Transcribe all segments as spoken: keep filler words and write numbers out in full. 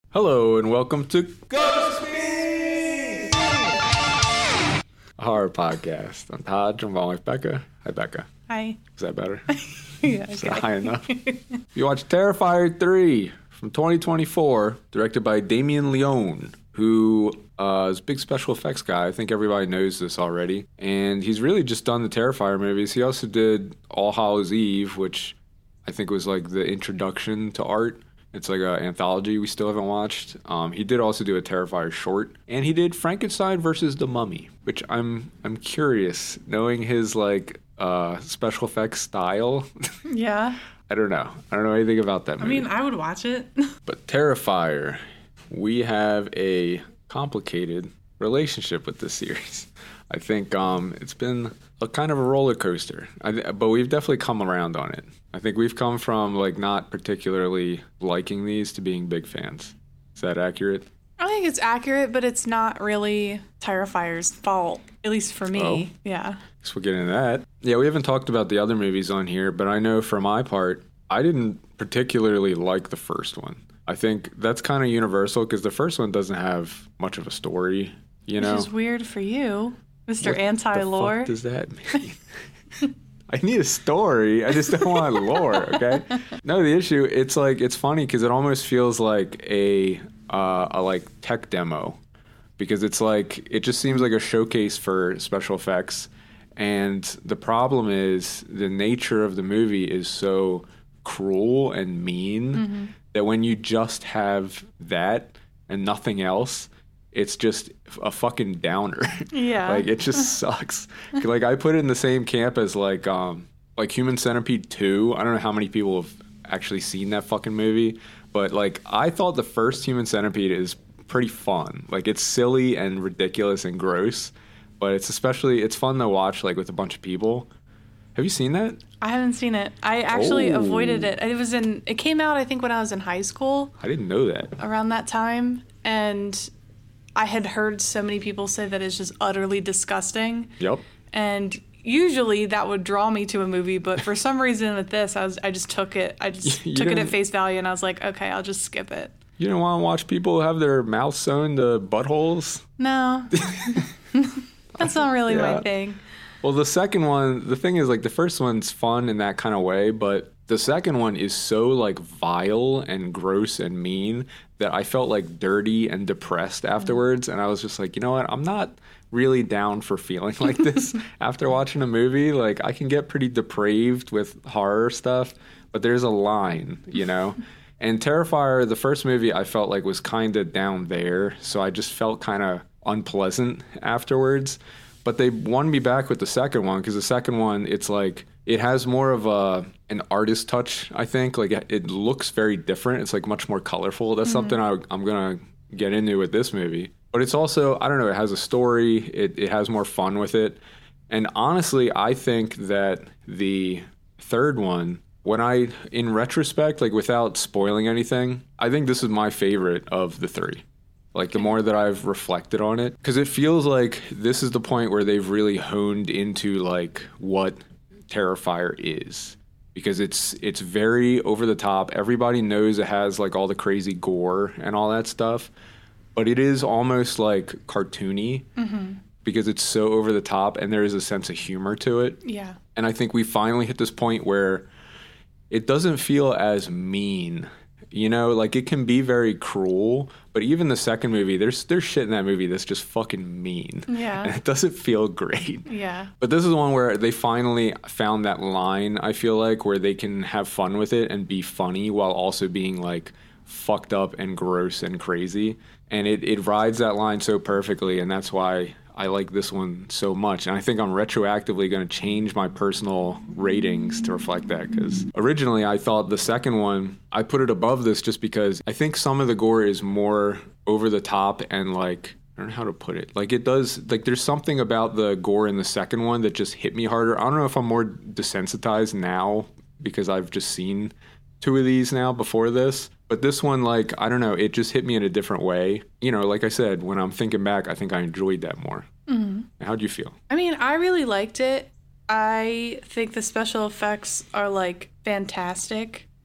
Hello and welcome to Ghost Me, a horror podcast. I'm Todd, I'm along with Becca. Hi, Becca. Hi. Is that better? Yeah, okay. Is that high enough? You watch Terrifier three from twenty twenty-four, directed by Damien Leone, who uh, is a big special effects guy. I think everybody knows this already. And he's really just done the Terrifier movies. He also did All Hallows Eve, which I think was like the introduction to art. It's like an anthology we still haven't watched. Um, he did also do a Terrifier short, and he did Frankenstein versus the Mummy, which I'm I'm curious, knowing his like uh, special effects style. Yeah. I don't know. I don't know anything about that movie. I mean, I would watch it. But Terrifier, we have a complicated relationship with this series. I think um, it's been a kind of a roller coaster, I, but we've definitely come around on it. I think we've come from like not particularly liking these to being big fans. Is that accurate? I think it's accurate, but it's not really Terrifier's fault, at least for me. Oh. Yeah. Guess we'll get into that. Yeah, we haven't talked about the other movies on here, but I know for my part, I didn't particularly like the first one. I think that's kind of universal because the first one doesn't have much of a story, you know? Which is weird for you, Mister What Anti-Lore. What does that mean? I need a story. I just don't want lore, okay? No, the issue, it's like, it's funny because it almost feels like a, uh, a like tech demo because it's like, it just seems like a showcase for special effects. And the problem is the nature of the movie is so cruel and mean mm-hmm. that when you just have that and nothing else, it's just a fucking downer. Yeah. Like, it just sucks. Like, I put it in the same camp as, like, um, like Human Centipede two. I don't know how many people have actually seen that fucking movie. But, like, I thought the first Human Centipede is pretty fun. Like, it's silly and ridiculous and gross. But it's especially, it's fun to watch, like, with a bunch of people. Have you seen that? I haven't seen it. I actually Oh. avoided it. It was in, it came out, I think, when I was in high school. I didn't know that. Around that time. And I had heard so many people say that it's just utterly disgusting. Yep. And usually that would draw me to a movie, but for some reason with this, I was I just took it. I just You took it didn't- at face value, and I was like, okay, I'll just skip it. You don't want to watch people have their mouths sewn to buttholes? No, that's not really Yeah. my thing. Well, the second one, the thing is, like, the first one's fun in that kind of way, but the second one is so, like, vile and gross and mean that I felt, like, dirty and depressed afterwards, and I was just like, you know what, I'm not really down for feeling like this after watching a movie. Like, I can get pretty depraved with horror stuff, but there's a line, you know? And Terrifier, the first movie, I felt like was kind of down there, so I just felt kind of unpleasant afterwards. But they won me back with the second one because the second one, it's like, it has more of a an artist touch, I think. Like, it looks very different. It's like much more colorful. That's mm-hmm. something I, I'm going to get into with this movie. But it's also, I don't know, it has a story. It, it has more fun with it. And honestly, I think that the third one, when I, in retrospect, like without spoiling anything, I think this is my favorite of the three. Like, the more that I've reflected on it, because it feels like this is the point where they've really honed into, like, what Terrifier is. Because it's it's very over the top. Everybody knows it has, like, all the crazy gore and all that stuff. But it is almost, like, cartoony. Mm-hmm. Because it's so over the top and there is a sense of humor to it. Yeah. And I think we finally hit this point where it doesn't feel as mean. You know, like, it can be very cruel, but even the second movie, there's there's shit in that movie that's just fucking mean. Yeah. And it doesn't feel great. Yeah. But this is one where they finally found that line, I feel like, where they can have fun with it and be funny while also being, like, fucked up and gross and crazy. And it, it rides that line so perfectly, and that's why I like this one so much. And I think I'm retroactively going to change my personal ratings to reflect that, because originally I thought the second one, I put it above this just because I think some of the gore is more over the top and, like, I don't know how to put it. Like, it does, like, there's something about the gore in the second one that just hit me harder. I don't know if I'm more desensitized now because I've just seen two of these now before this. But this one, like, I don't know, it just hit me in a different way. You know, like I said, when I'm thinking back, I think I enjoyed that more. Mm-hmm. How'd you feel? I mean, I really liked it. I think the special effects are, like, fantastic.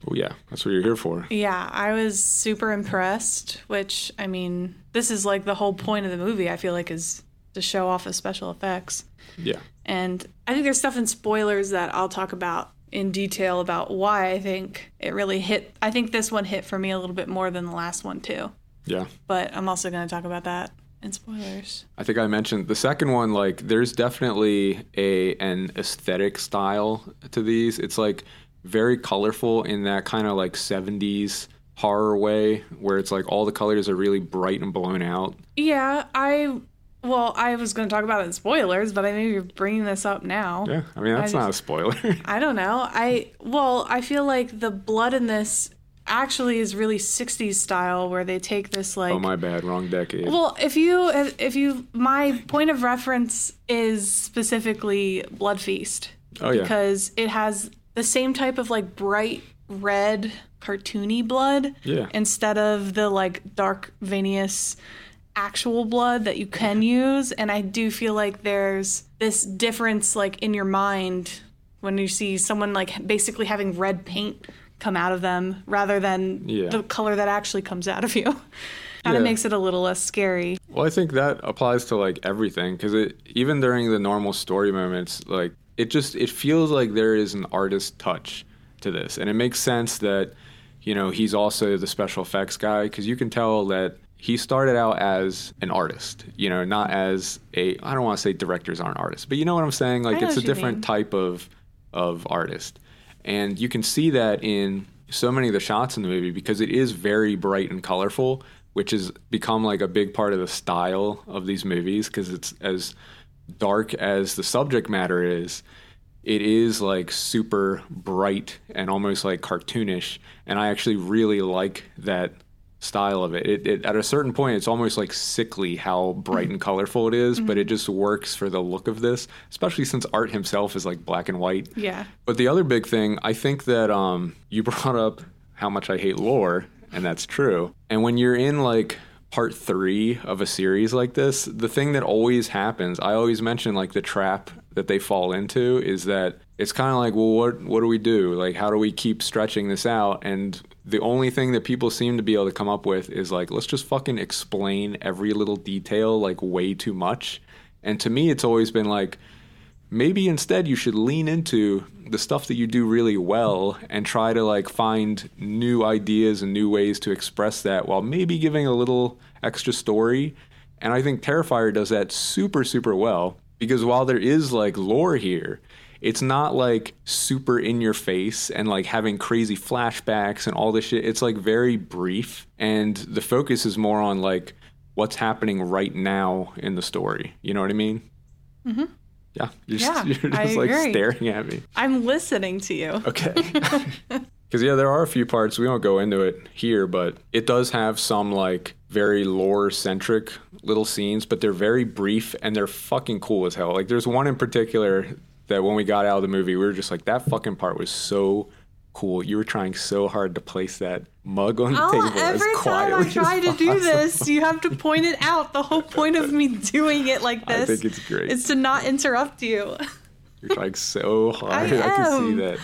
Oh, yeah. That's what you're here for. Yeah, I was super impressed, which, I mean, this is like the whole point of the movie, I feel like, is to show off the special effects. Yeah. And I think there's stuff in spoilers that I'll talk about in detail about why I think it really hit. I think this one hit for me a little bit more than the last one, too. Yeah. But I'm also going to talk about that in spoilers. I think I mentioned the second one, like, there's definitely a an aesthetic style to these. It's, like, very colorful in that kind of, like, seventies horror way where it's, like, all the colors are really bright and blown out. Yeah, I... Well, I was going to talk about it in spoilers, but I know you're bringing this up now. Yeah, I mean, that's I not just, a spoiler. I don't know. I Well, I feel like the blood in this actually is really sixties style, where they take this, like... Oh, my bad. Wrong decade. Well, if you... if you, my point of reference is specifically Blood Feast. Oh, yeah. Because it has the same type of, like, bright red, cartoony blood. Yeah. Instead of the, like, dark, venous... actual blood that you can use. And I do feel like there's this difference, like, in your mind when you see someone, like, basically having red paint come out of them rather than yeah. the color that actually comes out of you. Kind of yeah. makes it a little less scary. Well, I think that applies to, like, everything, because it even during the normal story moments, like, it just it feels like there is an artist touch to this. And it makes sense that, you know, he's also the special effects guy, because you can tell that he started out as an artist, you know, not as a, I don't want to say directors aren't artists, but you know what I'm saying? Like, it's a different type of of artist. And you can see that in so many of the shots in the movie, because it is very bright and colorful, which has become like a big part of the style of these movies, because it's as dark as the subject matter is, it is like super bright and almost like cartoonish. And I actually really like that style of it. It, it. At a certain point, it's almost like sickly how bright and colorful it is, mm-hmm. but it just works for the look of this, especially since Art himself is like black and white. Yeah. But the other big thing, I think that um, you brought up how much I hate lore, and that's true. And when you're in like part three of a series like this, the thing that always happens, I always mention like the trap that they fall into is that it's kind of like, well, what what do we do? Like, how do we keep stretching this out? And the only thing that people seem to be able to come up with is like, let's just fucking explain every little detail like way too much. And to me, it's always been like, maybe instead you should lean into the stuff that you do really well and try to like find new ideas and new ways to express that while maybe giving a little extra story. And I think Terrifier does that super, super well, because while there is like lore here, it's not like super in your face and like having crazy flashbacks and all this shit. It's like very brief, and the focus is more on like what's happening right now in the story. You know what I mean? Mm-hmm. Yeah. You're yeah, just, you're just like staring at me. I'm listening to you. Okay. Because, yeah, there are a few parts, we won't go into it here, but it does have some, like, very lore-centric little scenes, but they're very brief, and they're fucking cool as hell. Like, there's one in particular that when we got out of the movie, we were just like, that fucking part was so cool. You were trying so hard to place that mug on the oh, table as quietly as possible. Every time I try to do this, you have to point it out. The whole point of me doing it like this I think it's great. is to not interrupt you. You're trying so hard. I, I can see that.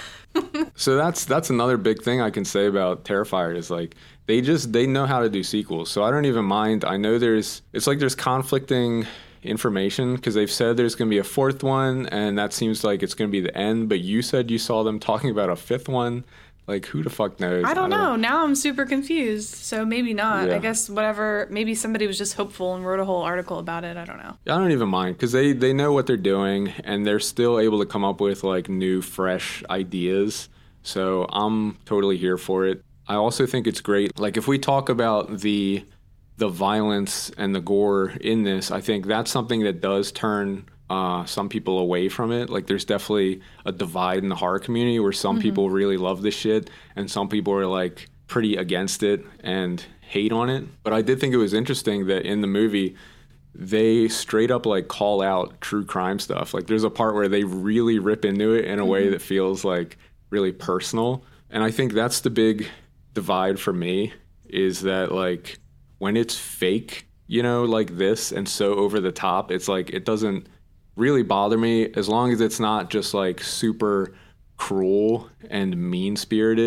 So that's that's another big thing I can say about Terrifier is like they just they know how to do sequels. So I don't even mind. I know there's it's like there's conflicting information because they've said there's going to be a fourth one, and that seems like it's going to be the end. But you said you saw them talking about a fifth one. Like, who the fuck knows? I don't, I don't know. Now I'm super confused. So maybe not. Yeah. I guess whatever. Maybe somebody was just hopeful and wrote a whole article about it. I don't know. I don't even mind because they, they know what they're doing, and they're still able to come up with, like, new, fresh ideas. So I'm totally here for it. I also think it's great. Like, if we talk about the the violence and the gore in this, I think that's something that does turn uh, some people away from it. Like, there's definitely a divide in the horror community where some mm-hmm. people really love this shit and some people are, like, pretty against it and hate on it. But I did think it was interesting that in the movie, they straight up, like, call out true crime stuff. Like, there's a part where they really rip into it in a mm-hmm. way that feels, like, really personal. And I think that's the big divide for me, is that, like, when it's fake, you know, like this and so over the top, it's like it doesn't really bother me as long as it's not just like super cruel and mean-spirited.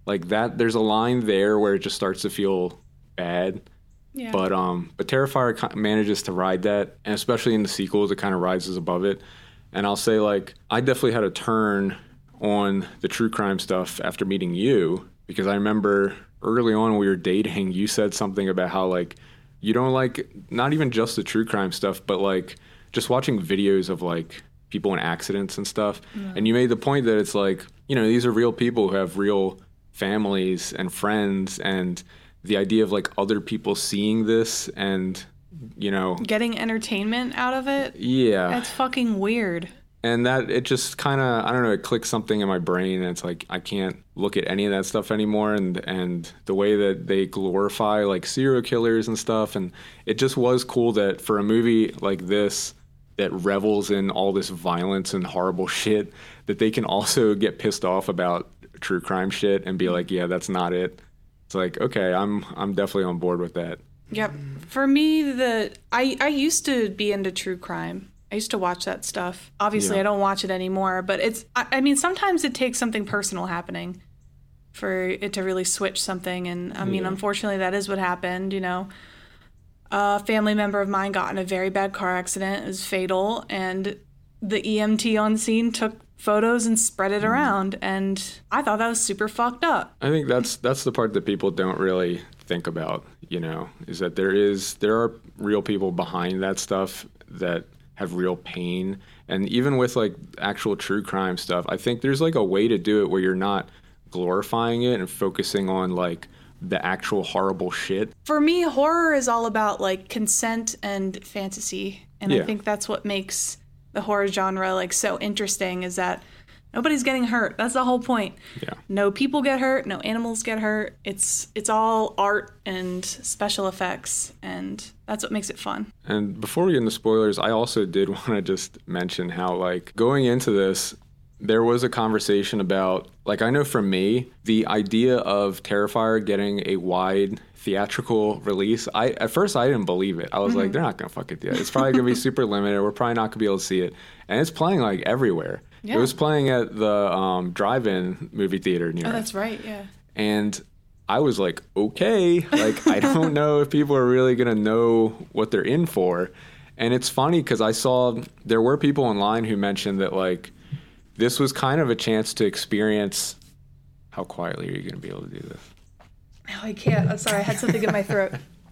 Like that, there's a line there where it just starts to feel bad. Yeah. But um, but Terrifier ki- manages to ride that, and especially in the sequels, it kind of rises above it. And I'll say, like, I definitely had a turn on the true crime stuff after meeting you, because I remember early on when we were dating, you said something about how, like, you don't like not even just the true crime stuff, but like just watching videos of like people in accidents and stuff. Yeah. And you made the point that it's like, you know, these are real people who have real families and friends, and the idea of like other people seeing this and, you know, getting entertainment out of it. Yeah. That's fucking weird. And that, it just kind of, I don't know, it clicks something in my brain, and it's like, I can't look at any of that stuff anymore. And, and the way that they glorify like serial killers and stuff. And it just was cool that for a movie like this that revels in all this violence and horrible shit, that they can also get pissed off about true crime shit and be like, yeah, that's not it. It's like, okay, I'm I'm definitely on board with that. Yep. For me, the I, I used to be into true crime. I used to watch that stuff. Obviously, Yeah. I don't watch it anymore, but it's, I, I mean, sometimes it takes something personal happening for it to really switch something. And I mean, Yeah. unfortunately, that is what happened, you know. A family member of mine got in a very bad car accident. It was fatal, and the E M T on scene took photos and spread it around, and I thought that was super fucked up. I think that's that's the part that people don't really think about, you know, is that there is there are real people behind that stuff that have real pain. And even with like actual true crime stuff, I think there's like a way to do it where you're not glorifying it and focusing on like the actual horrible shit. For me, horror is all about like consent and fantasy, and Yeah. I think that's what makes the horror genre like so interesting, is that nobody's getting hurt. That's the whole point. Yeah. No people get hurt, no animals get hurt. It's it's all art and special effects, and that's what makes it fun. And before we get into spoilers, I also did want to just mention how, like, going into this, there was a conversation about, like, I know for me, the idea of Terrifier getting a wide theatrical release, I at first I didn't believe it. I was mm-hmm. like, they're not going to fuck it yet. It's probably going to be super limited. We're probably not going to be able to see it. And it's playing, like, everywhere. Yeah. It was playing at the um, drive-in movie theater near Oh, us. that's right, yeah. And I was like, okay, like, I don't know if people are really going to know what they're in for. And it's funny because I saw there were people online who mentioned that, like, this was kind of a chance to experience. How quietly are you going to be able to do this? Oh, I can't. I'm sorry. I had something in my throat.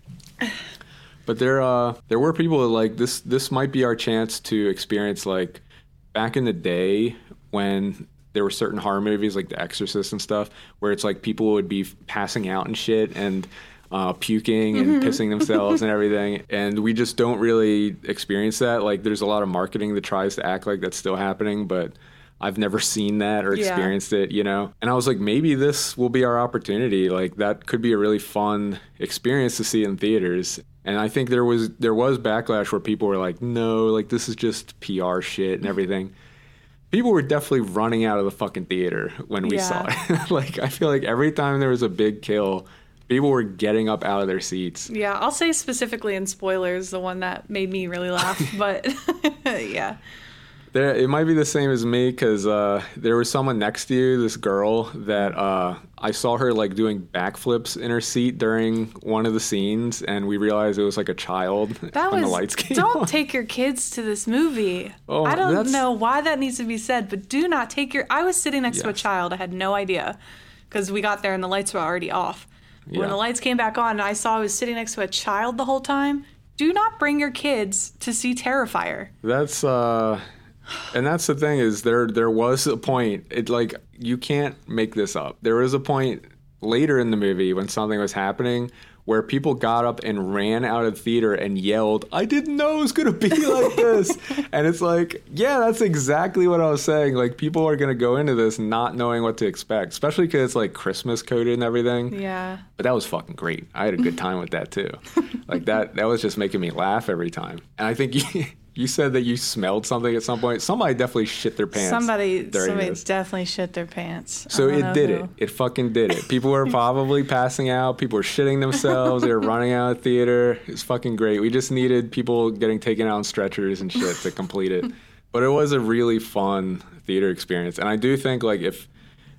But there, uh, there were people that, like, this. This might be our chance to experience, like, back in the day when there were certain horror movies like The Exorcist and stuff, where it's like people would be passing out and shit and uh, puking and mm-hmm. pissing themselves and everything. And we just don't really experience that. Like, there's a lot of marketing that tries to act like that's still happening, but I've never seen that or experienced yeah. it, you know? And I was like, maybe this will be our opportunity. Like, that could be a really fun experience to see in theaters. And I think there was there was backlash where people were like, no, like, this is just P R shit and everything. People were definitely running out of the fucking theater when we yeah. saw it. Like, I feel like every time there was a big kill, people were getting up out of their seats. Yeah, I'll say specifically in spoilers, the one that made me really laugh. But, yeah. There, it might be the same as me because uh, there was someone next to you, this girl, that uh, I saw her like doing backflips in her seat during one of the scenes, and we realized it was like a child that when was, the lights came Don't on. take your kids to this movie. Oh, I don't that's... know why that needs to be said, but do not take your... I was sitting next yes. to a child. I had no idea because we got there and the lights were already off. Yeah. When the lights came back on and I saw I was sitting next to a child the whole time, do not bring your kids to see Terrifier. That's... uh And that's the thing is there there was a point, it like, you can't make this up. There was a point later in the movie when something was happening where people got up and ran out of the theater and yelled, I didn't know it was going to be like this. And it's like, yeah, that's exactly what I was saying. Like, people are going to go into this not knowing what to expect, especially because it's like Christmas coded and everything. Yeah. But that was fucking great. I had a good time with that too. Like, that, that was just making me laugh every time. And I think you... You said that you smelled something at some point. Somebody definitely shit their pants. Somebody, somebody this. definitely shit their pants. So it did who. it. It fucking did it. People were probably passing out. People were shitting themselves. They were running out of theater. It's fucking great. We just needed people getting taken out on stretchers and shit to complete it. But it was a really fun theater experience. And I do think, like, if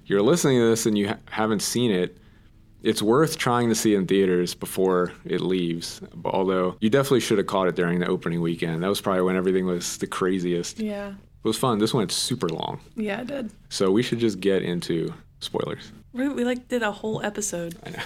you're listening to this and you ha- haven't seen it, it's worth trying to see in theaters before it leaves. Although you definitely should have caught it during the opening weekend. That was probably when everything was the craziest. Yeah. It was fun. This went super long. Yeah, it did. So we should just get into spoilers. We, we like did a whole episode. I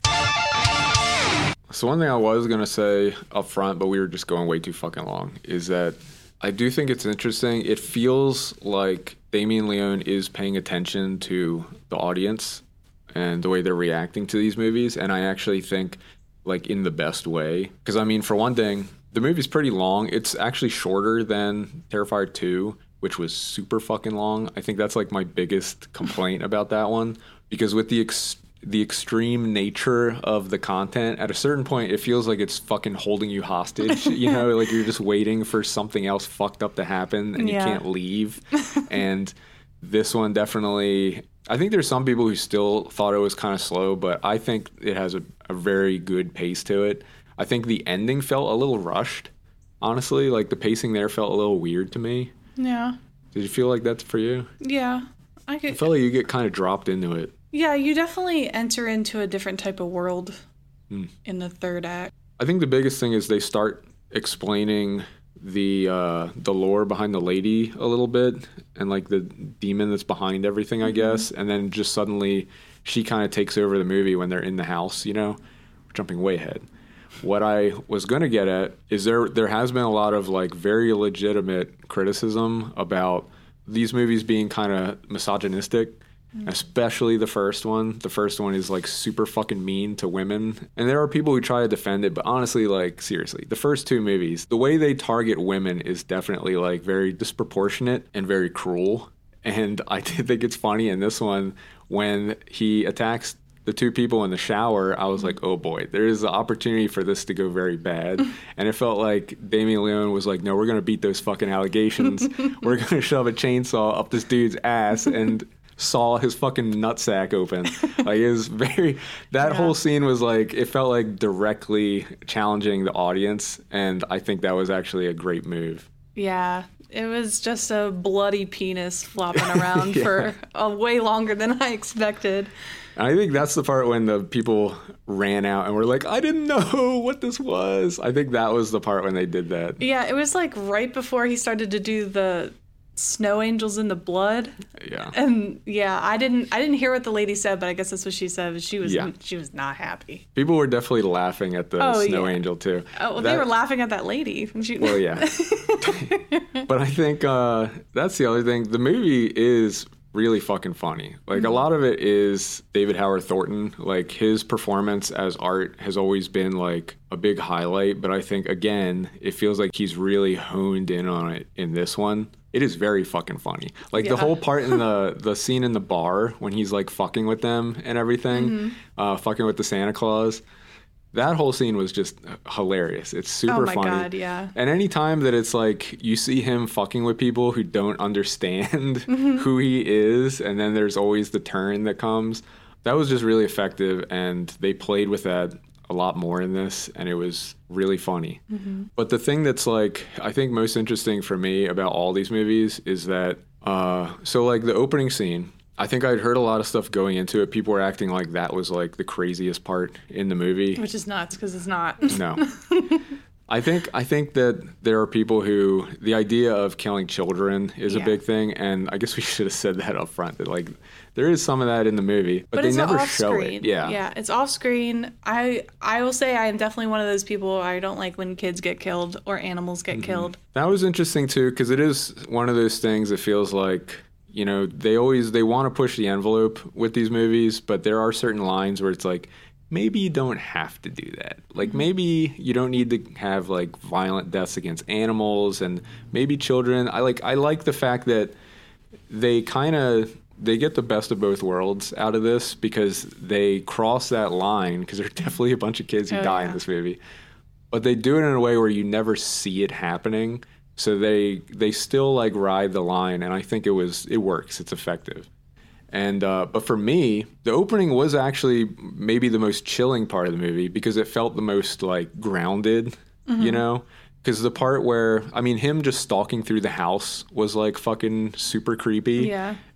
know. So one thing I was going to say up front, but we were just going way too fucking long, is that I do think it's interesting. It feels like Damien Leone is paying attention to the audience and the way they're reacting to these movies. And I actually think, like, in the best way. Because, I mean, for one thing, the movie's pretty long. It's actually shorter than Terrifier two, which was super fucking long. I think that's, like, my biggest complaint about that one. Because with the ex- the extreme nature of the content, at a certain point, it feels like it's fucking holding you hostage. You know, like you're just waiting for something else fucked up to happen and yeah. you can't leave. And this one definitely, I think there's some people who still thought it was kind of slow, but I think it has a, a very good pace to it. I think the ending felt a little rushed, honestly. Like the pacing there felt a little weird to me. Yeah. Did you feel like that's for you? Yeah. I, could, I felt like you get kind of dropped into it. Yeah, you definitely enter into a different type of world mm. in the third act. I think the biggest thing is they start explaining the uh, the lore behind the lady a little bit and like the demon that's behind everything, I mm-hmm. guess. And then just suddenly she kind of takes over the movie when they're in the house, you know? We're jumping way ahead. What I was going to get at is there there has been a lot of like very legitimate criticism about these movies being kind of misogynistic. Especially the first one. The first one is like super fucking mean to women. And there are people who try to defend it, but honestly, like seriously, the first two movies, the way they target women is definitely like very disproportionate and very cruel. And I did think it's funny in this one when he attacks the two people in the shower, I was like, oh boy, there is the opportunity for this to go very bad. And it felt like Damien Leone was like, no, we're going to beat those fucking allegations. We're going to shove a chainsaw up this dude's ass and saw his fucking nutsack open. Like it was very, that yeah. whole scene was like, it felt like directly challenging the audience. And I think that was actually a great move. Yeah. It was just a bloody penis flopping around yeah. for a way longer than I expected. And I think that's the part when the people ran out and were like, I didn't know what this was. I think that was the part when they did that. Yeah. It was like right before he started to do the snow angels in the blood. Yeah. And yeah, I didn't I didn't hear what the lady said, but I guess that's what she said. But she was yeah. she was not happy. People were definitely laughing at the oh, snow yeah. angel too. Oh, well, that, they were laughing at that lady. She... Well, yeah. But I think uh, that's the other thing. The movie is really fucking funny. Like mm-hmm. a lot of it is David Howard Thornton. Like his performance as Art has always been like a big highlight. But I think again, it feels like he's really honed in on it in this one. It is very fucking funny. Like yeah. the whole part in the, the scene in the bar when he's like fucking with them and everything, mm-hmm. uh, fucking with the Santa Claus. That whole scene was just hilarious. It's super oh my funny. God, yeah. And any time that it's like you see him fucking with people who don't understand mm-hmm. who he is, and then there's always the turn that comes. That was just really effective, and they played with that a lot more in this, and it was really funny. Mm-hmm. But the thing that's like I think most interesting for me about all these movies is that uh, so like the opening scene, I think I'd heard a lot of stuff going into it. People were acting like that was like the craziest part in the movie, which is nuts because it's not. No. I think I think that there are people who the idea of killing children is yeah. a big thing, and I guess we should have said that up front. That like there is some of that in the movie, but, but they it's never off show screen. it. Yeah, yeah, it's off screen. I I will say I am definitely one of those people. I don't like when kids get killed or animals get mm-hmm. killed. That was interesting too, because it is one of those things that feels like, you know, they always they want to push the envelope with these movies, but there are certain lines where it's like, maybe you don't have to do that. Like, maybe you don't need to have, like, violent deaths against animals and maybe children. I like I like the fact that they kind of, they get the best of both worlds out of this because they cross that line, because there are definitely a bunch of kids who oh, die yeah. in this movie. But they do it in a way where you never see it happening. So they they still, like, ride the line, and I think it was it works. It's effective. And uh, but for me, the opening was actually maybe the most chilling part of the movie because it felt the most like grounded, mm-hmm. you know? Because the part where, I mean, him just stalking through the house was like fucking super creepy. Yeah.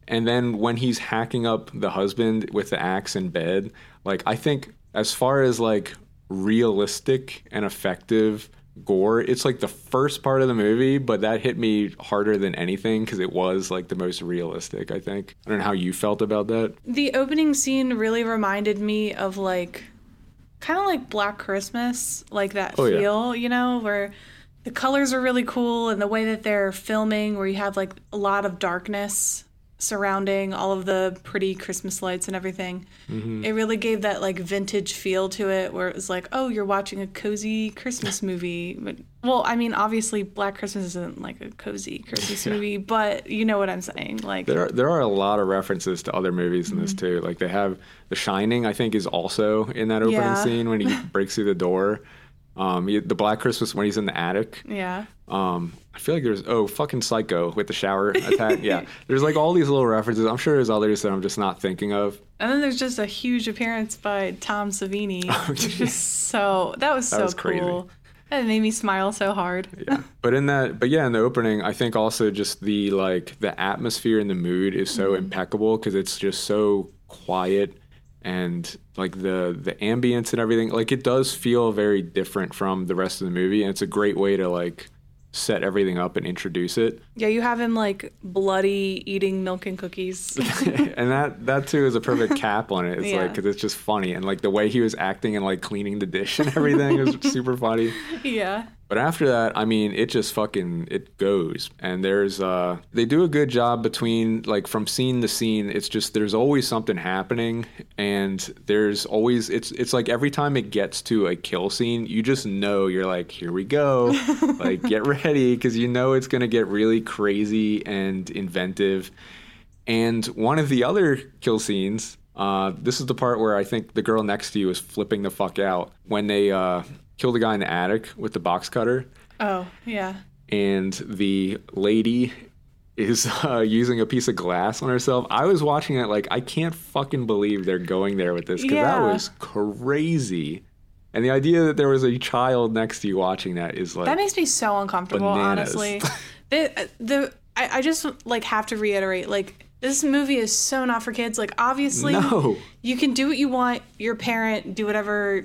And then when he's hacking up the husband with the axe in bed, like I think as far as like realistic and effective gore, it's like the first part of the movie, but that hit me harder than anything because it was like the most realistic, I think. I don't know how you felt about that. The opening scene really reminded me of like kind of like Black Christmas, like that Oh, yeah. feel, you know, where the colors are really cool and the way that they're filming, where you have like a lot of darkness surrounding all of the pretty Christmas lights and everything. Mm-hmm. It really gave that like vintage feel to it, where it was like, oh, you're watching a cozy Christmas movie. But, well, I mean, obviously Black Christmas isn't like a cozy Christmas Yeah. movie, but you know what I'm saying. Like There are, there are a lot of references to other movies in Mm-hmm. this too. Like they have The Shining, I think, is also in that opening Yeah. scene when he breaks through the door. Um, he- the Black Christmas when he's in the attic. yeah. Um, I feel like there's oh fucking Psycho with the shower attack. Yeah, there's like all these little references. I'm sure there's others that I'm just not thinking of. And then there's just a huge appearance by Tom Savini. Which is just so that was That so was crazy. cool. That made me smile so hard. Yeah, but in that, but yeah, in the opening, I think also just the like the atmosphere and the mood is so Mm-hmm. impeccable because it's just so quiet and like the the ambience and everything. Like it does feel very different from the rest of the movie, and it's a great way to like set everything up and introduce it. Yeah, you have him like bloody eating milk and cookies. And that that too is a perfect cap on it. It's Yeah. like because it's just funny, and like the way he was acting and like cleaning the dish and everything was super funny. yeah. But after that, I mean, it just fucking it goes, and there's uh they do a good job between like from scene to scene. It's just there's always something happening, and there's always it's it's like every time it gets to a kill scene, you just know you're like, here we go, like get ready because you know it's gonna get really crazy and inventive. And one of the other kill scenes, uh, this is the part where I think the girl next to you is flipping the fuck out when they uh, kill the guy in the attic with the box cutter, Oh, yeah. and the lady is uh, using a piece of glass on herself. I was watching it like, I can't fucking believe they're going there with this because that Yeah. was crazy. And the idea that there was a child next to you watching that is like, That makes me so uncomfortable, Bananas. honestly. the the I, I just like have to reiterate, like, this movie is so not for kids. Like, obviously, no. you can do what you want. Your parent, do whatever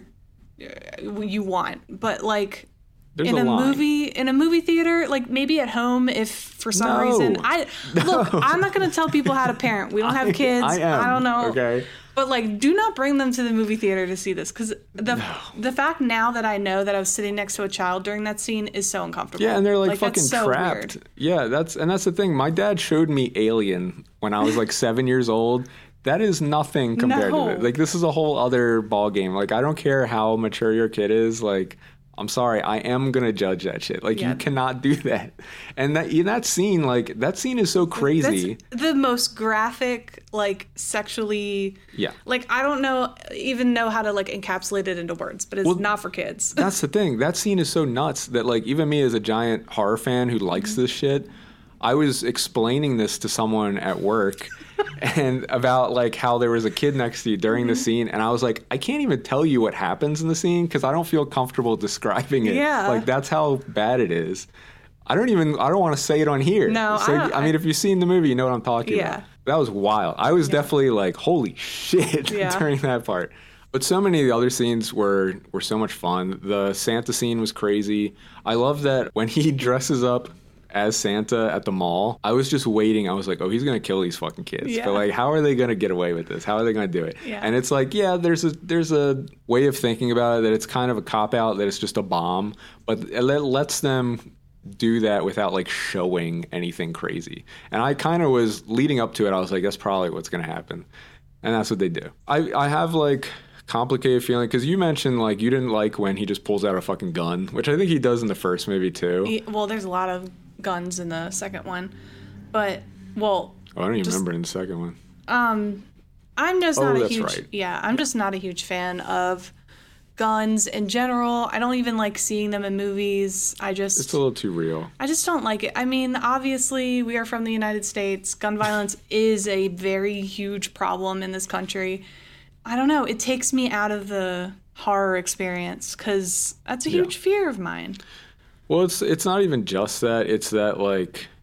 uh, you want. But like There's in a a, line. movie, in a movie theater, like maybe at home, if for some No. reason I look, I'm not gonna tell people how to parent. We don't have kids. I am. don't know. Okay. But like, do not bring them to the movie theater to see this, because the the fact now that I know that I was sitting next to a child during that scene is so uncomfortable. Yeah, and they're like, that's fucking so trapped. weird. Yeah, that's and that's the thing. My dad showed me Alien when I was like seven years old. That is nothing compared No. to it. Like this is a whole other ball game. Like I don't care how mature your kid is. Like I'm sorry, I am gonna judge that shit. Like Yeah. you cannot do that. And that in that scene, like that scene is so crazy. That's the most graphic, like sexually. Yeah. Like I don't know, even know how to like encapsulate it into words, but it's Well, not for kids. That's the thing. That scene is so nuts that like even me as a giant horror fan who likes Mm-hmm. this shit, I was explaining this to someone at work and about like how there was a kid next to you during Mm-hmm. the scene, and I was like, I can't even tell you what happens in the scene because I don't feel comfortable describing it. Yeah. Like that's how bad it is. I don't even I don't want to say it on here. No, so, I don't- I mean if you've seen the movie, you know what I'm talking Yeah. about. That was wild. I was definitely like, holy shit Yeah. during that part. But so many of the other scenes were were so much fun. The Santa scene was crazy. I love that when he dresses up as Santa at the mall, I was just waiting. I was like, oh, he's going to kill these fucking kids. Yeah. But like, how are they going to get away with this? How are they going to do it? Yeah. And it's like, yeah, there's a there's a way of thinking about it that it's kind of a cop out, that it's just a bomb, but it let- lets them do that without like showing anything crazy. And I kind of was leading up to it. I was like, that's probably what's going to happen. And that's what they do. I, I have like complicated feeling because you mentioned like you didn't like when he just pulls out a fucking gun, which I think he does in the first movie too. Y- Well, there's a lot of guns in the second one, but well, Oh, I don't even just- remember in the second one. um, I'm just Oh, not a that's huge right. yeah, I'm just not a huge fan of guns in general. I don't even like seeing them in movies. I just It's a little too real. I just don't like it. I mean, obviously, we are from the United States. Gun violence is a very huge problem in this country. I don't know. It takes me out of the horror experience because that's a Yeah. huge fear of mine. Well, it's it's not even just that. It's that like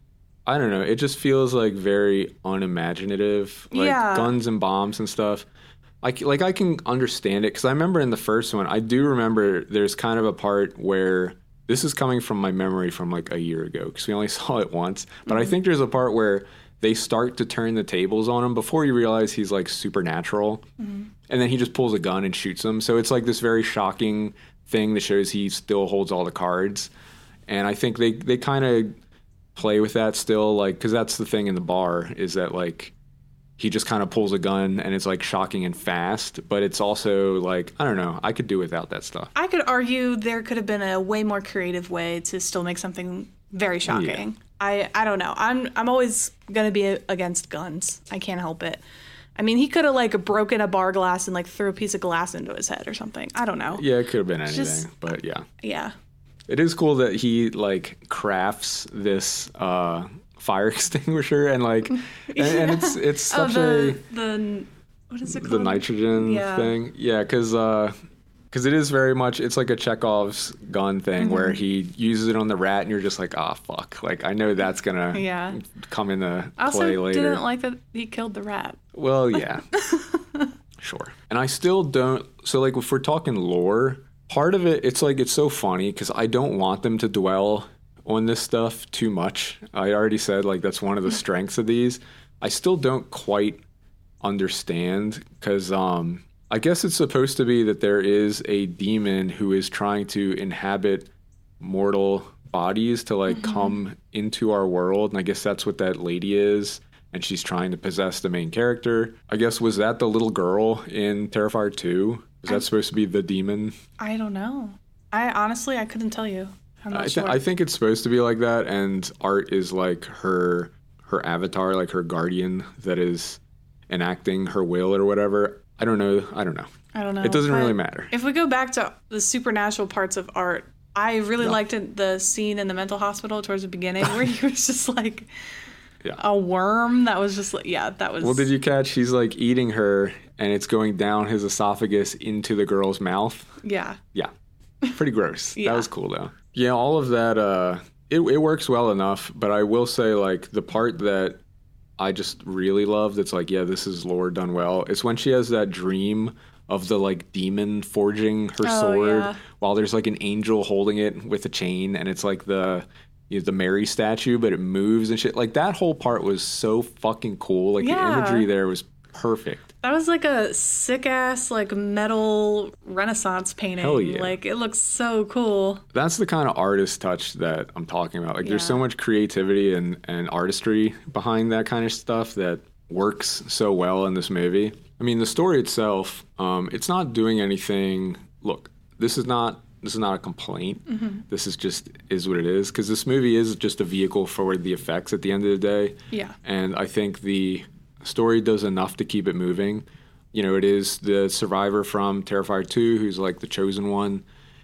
I don't know. It just feels like very unimaginative, like Yeah. guns and bombs and stuff. I c- like I can understand it because I remember in the first one, I do remember there's kind of a part where this is coming from my memory from like a year ago because we only saw it once. But I think there's a part where they start to turn the tables on him before you realize he's like supernatural, and then he just pulls a gun and shoots him. So it's like this very shocking thing that shows he still holds all the cards. And I think they they kind of play with that still, like, because that's the thing in the bar is that like he just kind of pulls a gun and it's like shocking and fast, but it's also like, I don't know, I could do without that stuff. I could argue there could have been a way more creative way to still make something very shocking. Yeah. I I don't know. I'm I'm always gonna be against guns. I can't help it. I mean, he could have like broken a bar glass and like threw a piece of glass into his head or something. I don't know. Yeah, it could have been anything, just- but yeah. Yeah. It is cool that he like crafts this uh, fire extinguisher and like, and, and it's it's Oh, such the a the what is it called? the nitrogen Yeah. thing, yeah, because because it is very much it's like a Chekhov's gun thing where Mm-hmm. he uses it on the rat and you're just like, ah, fuck, like I know that's gonna Yeah. come into I also play later. didn't like that he killed the rat. Well, yeah. Sure. And I still don't. So, like, if we're talking lore, part of it, it's like, it's so funny because I don't want them to dwell on this stuff too much. I already said, like, that's one of the strengths of these. I still don't quite understand because um, I guess it's supposed to be that there is a demon who is trying to inhabit mortal bodies to, like, come into our world. And I guess that's what that lady is. And she's trying to possess the main character. I guess, was that the little girl in Terrifier two? Was that supposed to be the demon? I don't know. I honestly I couldn't tell you. I'm not I, th- sure. I think it's supposed to be like that, and Art is like her her avatar, like her guardian that is enacting her will or whatever. I don't know. I don't know. I don't know. It doesn't But really matter. If we go back to the supernatural parts of Art, I really Yeah. liked it, the scene in the mental hospital towards the beginning where he was just like Yeah. a worm that was just like, yeah, that was. Well, did you catch? He's like eating her, and it's going down his esophagus into the girl's mouth. Yeah. Yeah. Pretty gross. Yeah. That was cool though. Yeah, all of that uh it it works well enough, but I will say like the part that I just really love that's like, yeah, this is lore done well. It's when she has that dream of the like demon forging her Oh, sword yeah. while there's like an angel holding it with a chain and it's like the you know, the Mary statue, but it moves and shit. Like that whole part was so fucking cool. Like Yeah. the imagery there was perfect. That was like a sick ass like metal Renaissance painting. Hell yeah. Like it looks so cool. That's the kind of artist touch that I'm talking about. Like, there's so Yeah. much creativity and, and artistry behind that kind of stuff that works so well in this movie. I mean, the story itself, um, it's not doing anything. Look, this is not this is not a complaint. This is just is what it is because this movie is just a vehicle for the effects at the end of the day. Yeah. And I think the story does enough to keep it moving. You know, it is the survivor from Terrifier two who's like the chosen one,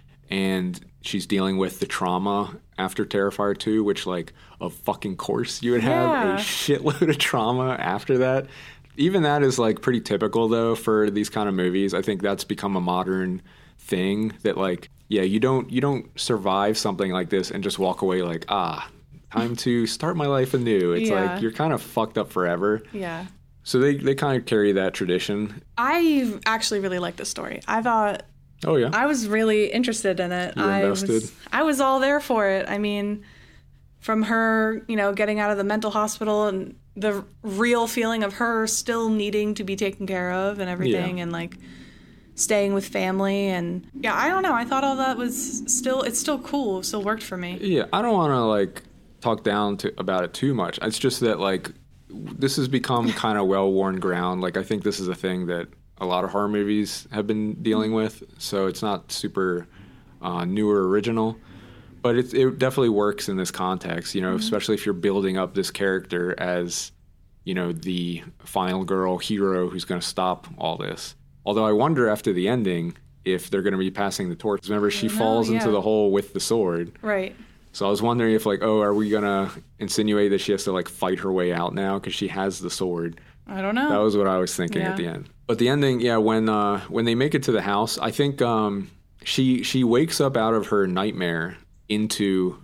and she's dealing with the trauma after Terrifier two, which, like, of fucking course you would have Yeah. a shitload of trauma after that. Even that is, like, pretty typical, though, for these kind of movies. I think that's become a modern thing that, like, yeah, you don't you don't survive something like this and just walk away like, ah, time to start my life anew. It's Yeah. like you're kind of fucked up forever. Yeah. So they, they kind of carry that tradition. I actually really liked the story. I thought Oh, yeah. I was really interested in it. You were I invested? was I was all there for it. I mean, from her, you know, getting out of the mental hospital and the real feeling of her still needing to be taken care of and everything, Yeah. and like staying with family, and yeah, I don't know. I thought all that was still it's still cool. It still worked for me. Yeah, I don't want to, like, talk down to about it too much. It's just that, like, this has become kind of well-worn ground. Like, I think this is a thing that a lot of horror movies have been dealing with, so it's not super uh, new or original. But it, it definitely works in this context, you know, especially if you're building up this character as, you know, the final girl hero who's going to stop all this. Although I wonder after the ending if they're going to be passing the torch. Remember, she know, falls into yeah. the hole with the sword. Right. So I was wondering if, like, oh, are we going to insinuate that she has to, like, fight her way out now because she has the sword? I don't know. That was what I was thinking Yeah. at the end. But the ending, yeah, when uh, when they make it to the house, I think um, she she wakes up out of her nightmare into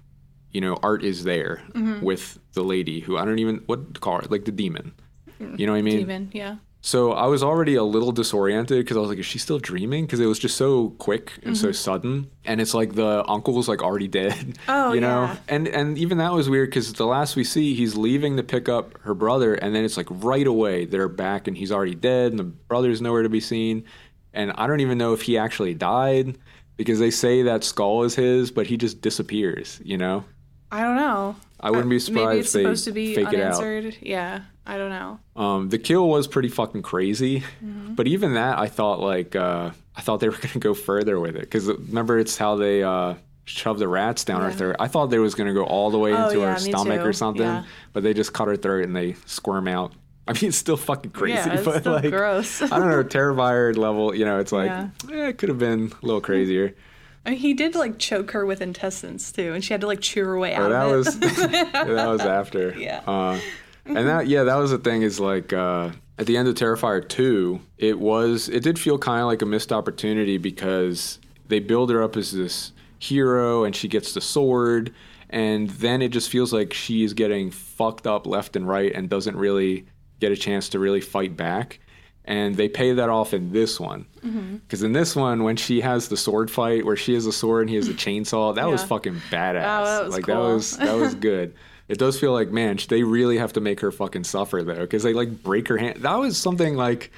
you know, Art is there mm-hmm. with the lady who I don't even, what to call her, like the demon. You know what I mean? Demon, yeah. So I was already a little disoriented because I was like, is she still dreaming? Because it was just so quick and mm-hmm. so sudden. And it's like the uncle's like already dead. Oh, you know? Yeah. And and even that was weird because the last we see, he's leaving to pick up her brother. And then it's like right away, they're back and he's already dead. And the brother's nowhere to be seen. And I don't even know if he actually died because they say that skull is his, but he just disappears, you know? I don't know. I wouldn't be surprised Maybe it's if they supposed to be fake unanswered. it out. Yeah, I don't know. Um, the kill was pretty fucking crazy, mm-hmm. but even that, I thought like uh, I thought they were gonna go further with it because remember it's how they uh, shove the rats down yeah. her throat. I thought they was gonna go all the way oh, into yeah, her stomach too. or something, yeah. but they just cut her throat and they squirm out. I mean, it's still fucking crazy, yeah, it's but still like gross. I don't know, Terrifier level. You know, it's like yeah. eh, it could have been a little crazier. I mean, he did like choke her with intestines too, and she had to like chew her way out oh, that of was, it. yeah, that was after. Yeah. Uh, and that, yeah, that was the thing is like uh, at the end of Terrifier two, it was, it did feel kind of like a missed opportunity because they build her up as this hero and she gets the sword, and then it just feels like she is getting fucked up left and right and doesn't really get a chance to really fight back. And they pay that off in this one. Because mm-hmm. in this one, when she has the sword fight where she has a sword and he has a chainsaw, that yeah. was fucking badass. Oh, that was like cool. that was that was good. It does feel like, man, they really have to make her fucking suffer though, because they like break her hand. That was something like,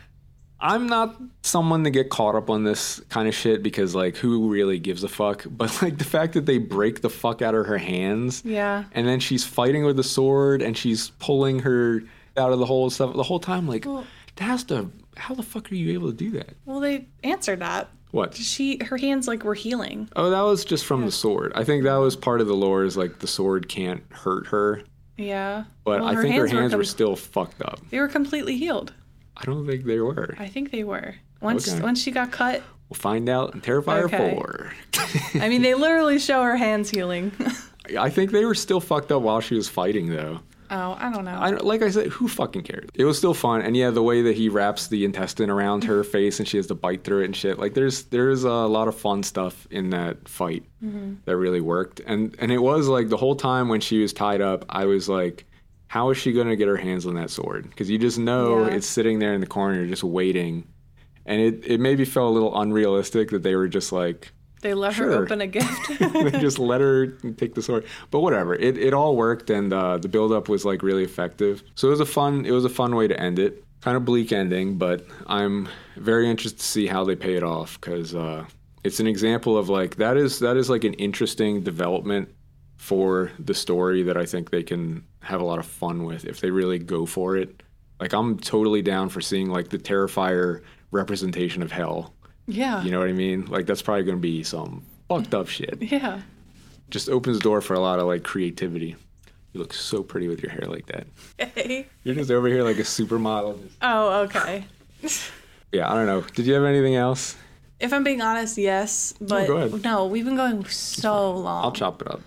I'm not someone to get caught up on this kind of shit because like who really gives a fuck? But like the fact that they break the fuck out of her hands, yeah, and then she's fighting with the sword and she's pulling her out of the hole and stuff the whole time, like. Well, That has to. How the fuck are you able to do that? Well, they answered that. What? She, her hands like were healing. Oh, that was just from yeah. the sword. I think that was part of the lore. Is like the sword can't hurt her. Yeah. But well, I her think hands her hands were, were, com- were still fucked up. They were completely healed. I don't think they were. I think they were. Once okay. once she got cut. We'll find out in Terrifier okay. four. I mean, they literally show her hands healing. I think they were still fucked up while she was fighting, though. Oh, I don't know. I, like I said, who fucking cares? It was still fun, and yeah, the way that he wraps the intestine around her face and she has to bite through it and shit. Like, there's there's a lot of fun stuff in that fight mm-hmm. that really worked, and and it was like the whole time when she was tied up, I was like, how is she gonna get her hands on that sword? Because you just know yeah. it's sitting there in the corner, just waiting, and it it maybe felt a little unrealistic that they were just like. They let sure. her open a gift. They just let her take the sword. But whatever. It it all worked, and uh, the build-up was like really effective. So it was a fun it was a fun way to end it. Kind of bleak ending, but I'm very interested to see how they pay it off because uh, it's an example of like that is that is like an interesting development for the story that I think they can have a lot of fun with if they really go for it. Like I'm totally down for seeing like the Terrifier representation of hell. Yeah. You know what I mean? Like, that's probably going to be some fucked up shit. Yeah. Just opens the door for a lot of, like, creativity. You look so pretty with your hair like that. Hey. You're just over here like a supermodel. Oh, okay. Yeah, I don't know. Did you have anything else? If I'm being honest, yes. But oh, go ahead. No, we've been going so long. I'll chop it up.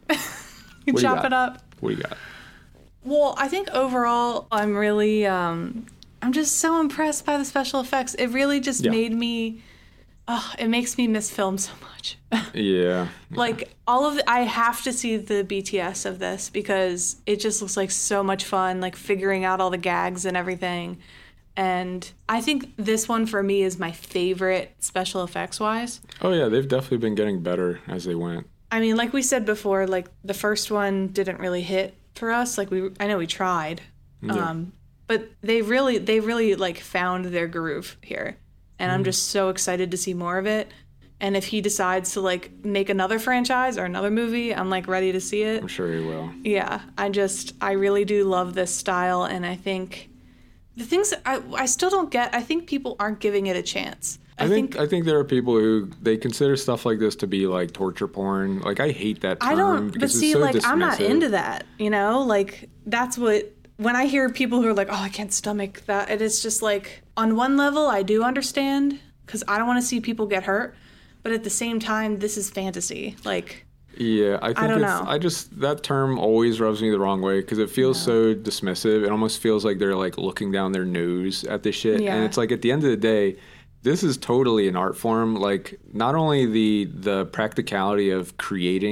You chop it up? What do you got? Well, I think overall, I'm really... Um, I'm just so impressed by the special effects. It really just yeah. made me... Oh, it makes me miss film so much. yeah. Like, all of the... I have to see the B T S of this because it just looks like so much fun, like figuring out all the gags and everything. And I think this one, for me, is my favorite special effects-wise. Oh, yeah. They've definitely been getting better as they went. I mean, like we said before, like, the first one didn't really hit for us. Like, we... I know we tried. Yeah. Um... But they really, they really like found their groove here, and mm. I'm just so excited to see more of it. And if he decides to like make another franchise or another movie, I'm like ready to see it. I'm sure he will. Yeah, I just, I really do love this style, and I think the things that I, I still don't get. I think people aren't giving it a chance. I, I think, think I think there are people who they consider stuff like this to be like torture porn. Like I hate that term. I don't. But see, so like dismissive. I'm not into that. You know, like that's what. When I hear people who are like, oh, I can't stomach that, it is just like, on one level, I do understand, because I don't want to see people get hurt, but at the same time, this is fantasy. Like, yeah, I think I don't it's, know. I just, that term always rubs me the wrong way, because it feels yeah. so dismissive. It almost feels like they're like looking down their nose at this shit. Yeah. And it's like, at the end of the day, this is totally an art form. Like, not only the the practicality of creating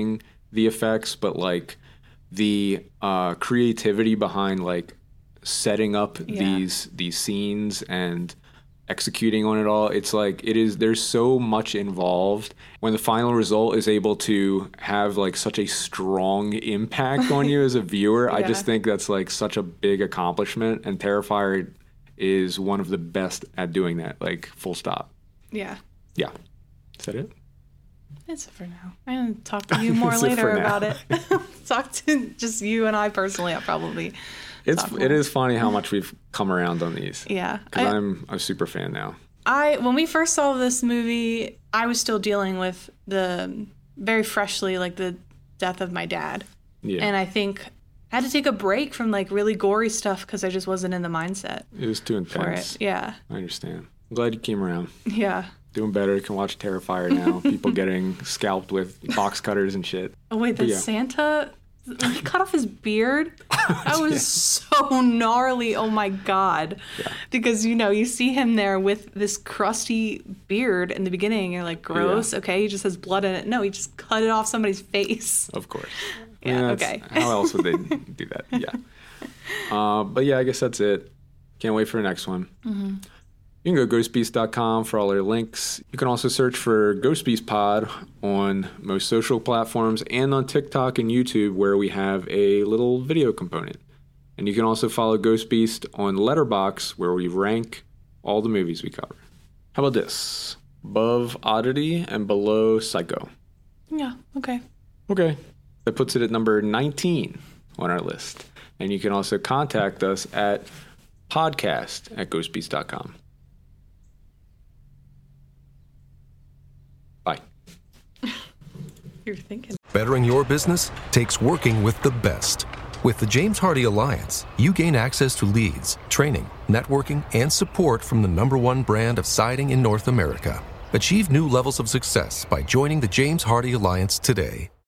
the effects, but like the uh, creativity behind like setting up Yeah. these these scenes and executing on it all. It's like it is. There's so much involved. When the final result is able to have like such a strong impact on you as a viewer, I Yeah. just think that's like such a big accomplishment. And Terrifier is one of the best at doing that. Like full stop. Yeah. Yeah. Is that it? That's it for now. I'm going to talk to you more That's it later for now. about it. Talk to just you and I personally. I'll probably. It's talk it more. is funny how much we've come around on these. Yeah. Because I- I'm a super fan now. I when we first saw this movie, I was still dealing with the very freshly like the death of my dad, Yeah. and I think I had to take a break from like really gory stuff because I just wasn't in the mindset It was too for intense. it. Yeah, I understand. I'm glad you came around. yeah. Doing better. You can watch Terrifier now. People getting scalped with box cutters and shit. Oh wait, the yeah. Santa. When he cut off his beard, that was so gnarly. Oh my god! Yeah. Because you know you see him there with this crusty beard in the beginning. You're like, gross. Yeah. Okay, he just has blood in it. No, he just cut it off somebody's face. Of course. Yeah, that's- okay. How else would they do that? Yeah. Uh, but yeah, I guess that's it. Can't wait for the next one. Mm-hmm. You can go ghost beast dot com for all our links. You can also search for Ghost Beast Pod on most social platforms and on TikTok and YouTube, where we have a little video component. And you can also follow Ghost Beast on Letterboxd, where we rank all the movies we cover. How about this? Above Oddity and below Psycho. Yeah. Okay. Okay. That puts it at number nineteen on our list. And you can also contact us at podcast at ghost beast dot com. Bye. You're thinking. Bettering your business takes working with the best. With the James Hardie Alliance, you gain access to leads, training, networking, and support from the number one brand of siding in North America. Achieve new levels of success by joining the James Hardie Alliance today.